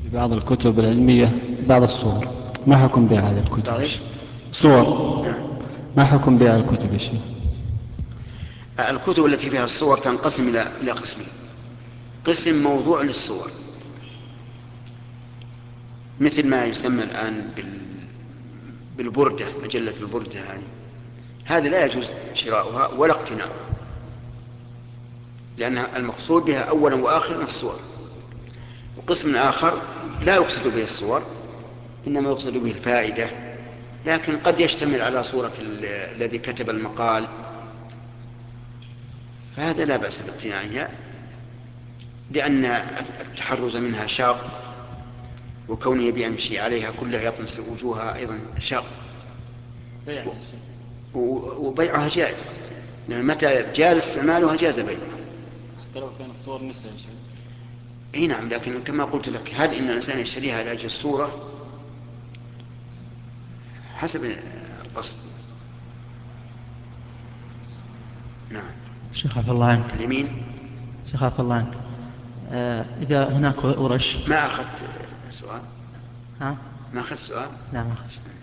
بعض الكتب العلمية بعض الصور، ما حكم بها على الكتب؟ بعض صور، نعم. ما حكم بها على الكتب يا شيخ؟ الكتب التي فيها الصور تنقسم إلى قسمين: قسم موضوع للصور، مثل ما يسمى الآن بالبردة، مجلة البردة هذه لا يجوز شراؤها ولا اقتناؤها، لأن المقصود بها أولا وآخرا الصور. وقسم آخر لا يقصد به الصور، إنما يقصد به الفائدة، لكن قد يشتمل على صورة الذي كتب المقال، فهذا لا بأس باقتناعها، لأن التحرز منها شاق، وكونه يمشي عليها كلها يطمس وجوهها أيضا شاق، وبيعها جائز، لأن متى جاز استعمالها جاز بيعها. حتى لو كانت صور نساء يا شيخ. اي نعم، لكن كما قلت لك، هل ان الانسان يشتريها لاجل الصوره؟ حسب القصد. نعم. شيخ عفى الله عنك. اليمين. شيخ عفى الله عنك. إذا هناك ورش. ما اخذت سؤال. ها؟ ما اخذت سؤال. لا ما أخذ.